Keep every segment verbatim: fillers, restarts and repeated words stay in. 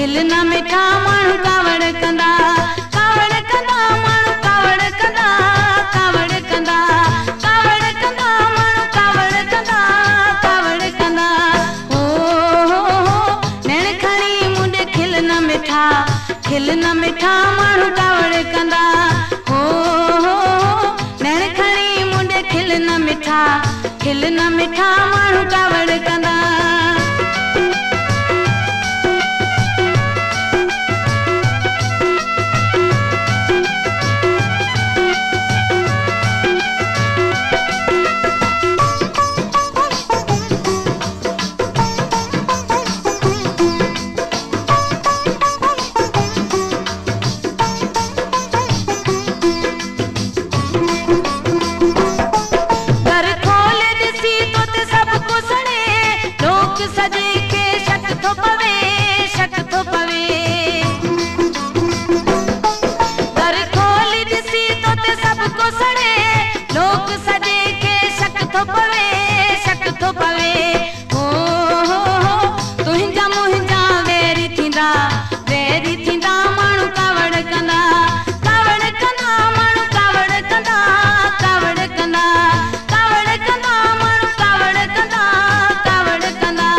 खिलना मिठा माण्हू कावड़ कंदा, कावड़ कंदा माण्हू कावड़ कंदा, कावड़ कंदा, कावड़ कंदा माण्हू कावड़ कंदा, कावड़ कंदा। हो हो नैण खणी मुंडे खिलना मिठा, खिलना मिठा माण्हू कावड़ कंदा। हो हो नैण खणी मुंडे खिलना मिठा, खिलना मिठा माण्हू कावड़ कंदा। सजे के शक तो पवे, शक तो पवे। दर खोली दिसी तो ते सबको सड़े, लोग सजे के शक तो पवे, शक तो पवे। हो हो हो तुहिंजा मुहिंजा वेरी थींदा, वेरी थींदा माण्हू कावड़ कंदा, कावड़ कंदा माण्हू कावड़ कंदा, कावड़ कंदा, कावड़ कंदा माण्हू कावड़ कंदा, कावड़ कंदा।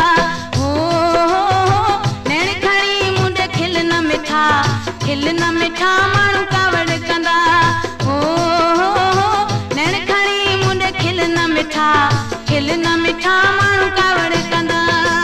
खिलना मिठा माण्हू कावड़ कंदा। हो हो नैण खणी मुंडे खिलना मिठा, खिलना मिठा माण्हू कावड़ कंदा।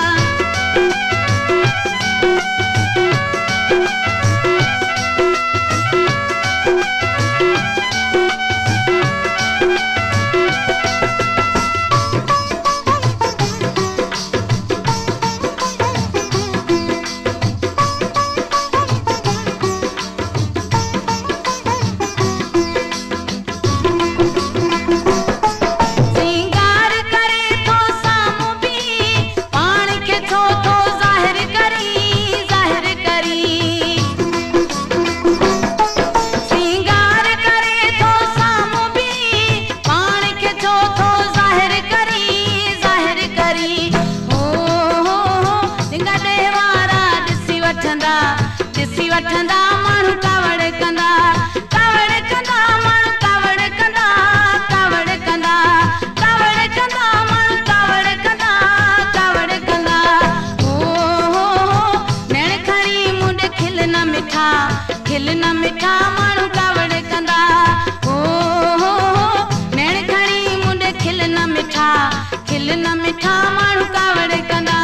ॾिसी वठंदा माण्हू कावड़ कंदा, कावड़ कंदा माण्हू कावड़ कंदा, कावड़ कंदा, कावड़ कंदा माण्हू कावड़ कंदा, कावड़ कंदा। हो हो नैण खणी मुंडे खिलना मिठा, खिलना मिठा माण्हू कावड़ कंदा। हो हो नैण खणी मुंडे खिलना मिठा, खिलना मिठा माण्हू कावड़ कंदा।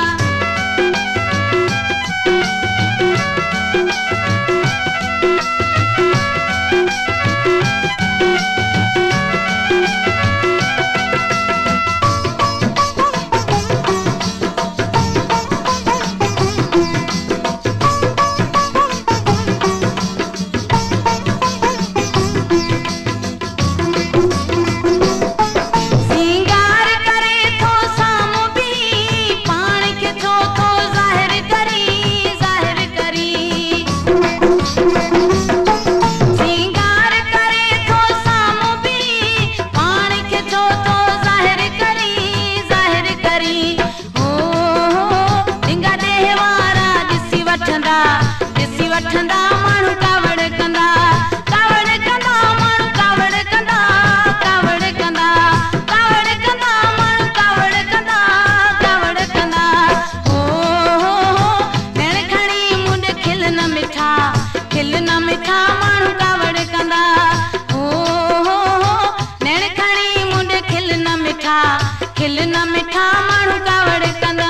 ॾिसी वठंदा माण्हू कावड़ कंदा, कावड़ कंदा माण्हू कावड़ कंदा, कावड़ कंदा, कावड़ कंदा माण्हू कावड़ कंदा, कावड़ कंदा। हो हो नैण खणी मुंडे खिलना मिठा, खिलना मिठा माण्हू कावड़ कंदा। हो हो नैण खणी मुंडे खिलना मिठा, खिलना मिठा माण्हू कावड़ कंदा।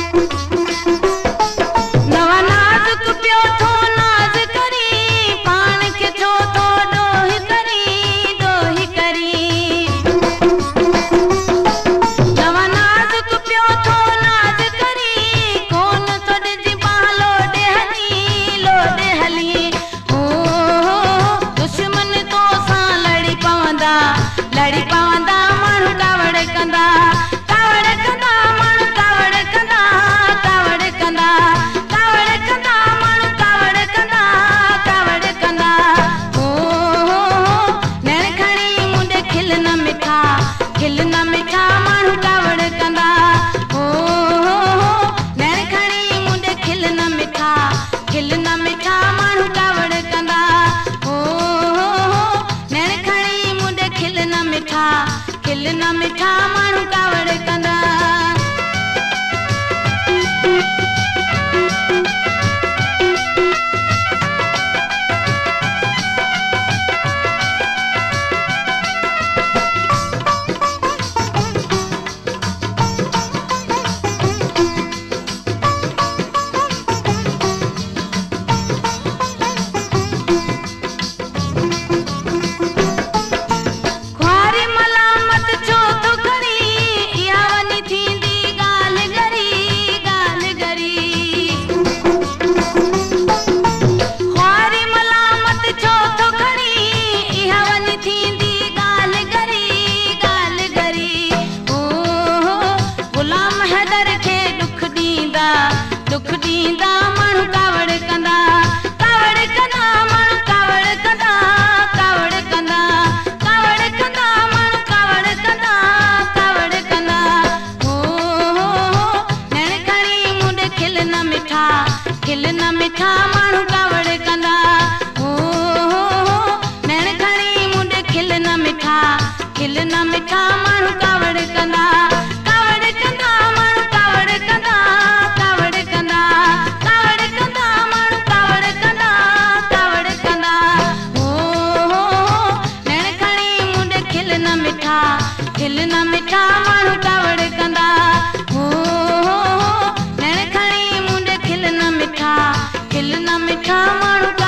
नवा नाजुक पियो थो नाज़ करी, पाण मिठा माण्हू कावड़ कंदा दुख दींदा माण्हू कावड़ कंदा कावड़ कंदा माण्हू कावड़ कंदा कावड़ कंदा कावड़ कंदा माण्हू कावड़ कंदा कावड़ कंदा हो हो नैण खणी मुंडे खिल न मिठा खिल न मिठा माण्हू कावड़ कंदा हो हो नैण खणी मुंडे खिल न मिठा खिल न मिठा माण्हू कावड़ कंदा कावड़ कंदा माण्हू कावड़ कंदा खिल न मिठा माण्हू कावड़ कंदा हो नैण खणी मुंडे खिल न मिठा खिल न मिठा माण्हू